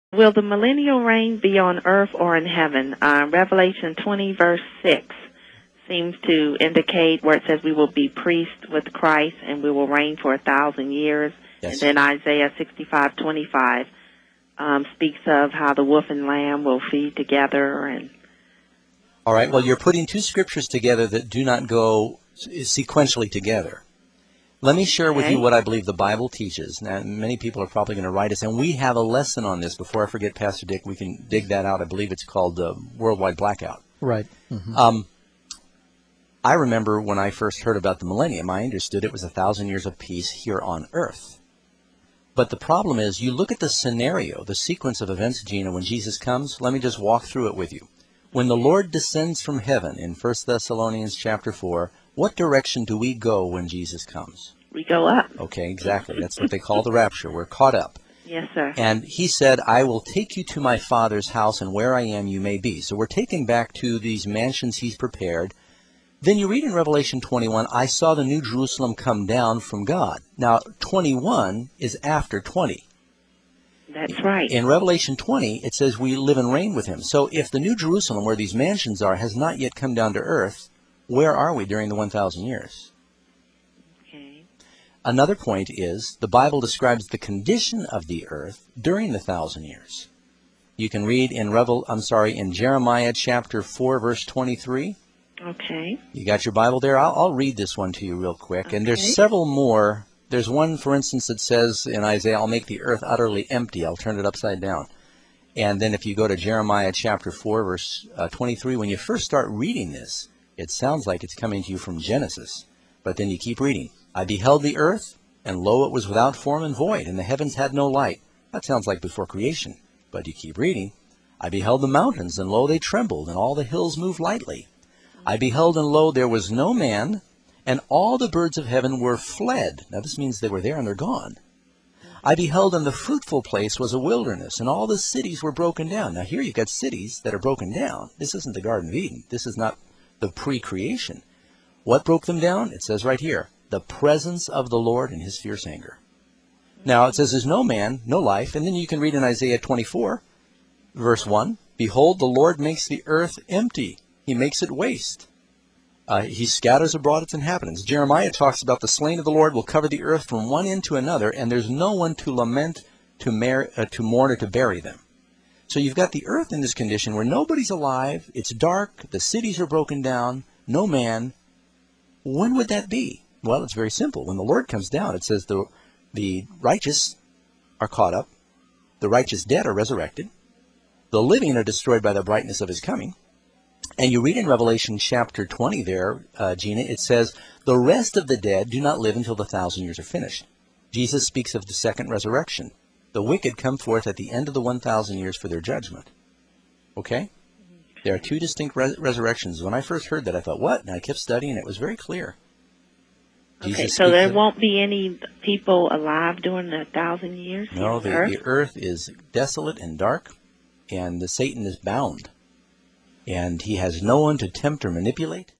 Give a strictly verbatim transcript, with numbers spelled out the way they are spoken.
Will the millennial reign be on earth or in heaven? Uh, Revelation twenty, verse six seems to indicate where it says we will be priests with Christ and we will reign for a thousand years. Yes. And then Isaiah sixty-five twenty-five um, speaks of how the wolf and lamb will feed together. And all right, well, you're putting two scriptures together that do not go sequentially together. Let me share with Okay. you what I believe the Bible teaches. Now, many people are probably going to write us, and we have a lesson on this. Before I forget, Pastor Dick, we can dig that out. I believe it's called uh, Worldwide Blackout. Right. Mm-hmm. Um, I remember when I first heard about the millennium, I understood it was a thousand years of peace here on earth. But the problem is, you look at the scenario, the sequence of events, Gina, when Jesus comes. Let me just walk through it with you. When the Lord descends from heaven in First Thessalonians chapter four, what direction do we go when Jesus comes? we go up. Okay, exactly. That's what they call the rapture. We're caught up. Yes, sir. And he said, I will take you to my Father's house, and where I am you may be. So we're taken back to these mansions he's prepared. Then you read in Revelation twenty-one, I saw the New Jerusalem come down from God. Now, twenty-one is after twenty. That's right. In Revelation twenty, it says we live and reign with him. So if the New Jerusalem, where these mansions are, has not yet come down to earth, where are we during the one thousand years? Okay. Another point is the Bible describes the condition of the earth during the thousand years. You can read in Revel, I'm sorry, in Jeremiah chapter four, verse twenty-three. Okay. You got your Bible there? I'll, I'll read this one to you real quick. Okay. And there's several more. There's one, for instance, that says in Isaiah, I'll make the earth utterly empty. I'll turn it upside down. And then if you go to Jeremiah chapter four, verse uh, twenty-three, when you first start reading this, it sounds like it's coming to you from Genesis. But then you keep reading. I beheld the earth, and lo, it was without form and void, and the heavens had no light. That sounds like before creation. But you keep reading. I beheld the mountains, and lo, they trembled, and all the hills moved lightly. I beheld, and lo, there was no man, and all the birds of heaven were fled. Now this means they were there and they're gone. I beheld, and the fruitful place was a wilderness, and all the cities were broken down. Now here you've got cities that are broken down. This isn't the Garden of Eden. This is not the pre-creation. What broke them down? It says right here, the presence of the Lord and his fierce anger. Now it says there's no man, no life, and then you can read in Isaiah twenty-four, verse one, behold, the Lord makes the earth empty. He makes it waste. Uh, he scatters abroad its inhabitants. Jeremiah talks about the slain of the Lord will cover the earth from one end to another, and there's no one to lament, to, mar- uh, to mourn, or to bury them. So you've got the earth in this condition where nobody's alive, it's dark, the cities are broken down, no man. When would that be? Well, it's very simple. When the Lord comes down, it says the, the righteous are caught up, the righteous dead are resurrected, the living are destroyed by the brightness of his coming. And you read in Revelation chapter twenty there, uh, Gina, it says, the rest of the dead do not live until the thousand years are finished. Jesus speaks of the second resurrection. The wicked come forth at the end of the one thousand years for their judgment. Okay? There are two distinct res- resurrections. When I first heard that, I thought, what? And I kept studying, it was very clear. Okay, Jesus so speaks there of- won't be any people alive during the thousand years? No, on the, earth? the earth is desolate and dark, and the Satan is bound. And he has no one to tempt or manipulate.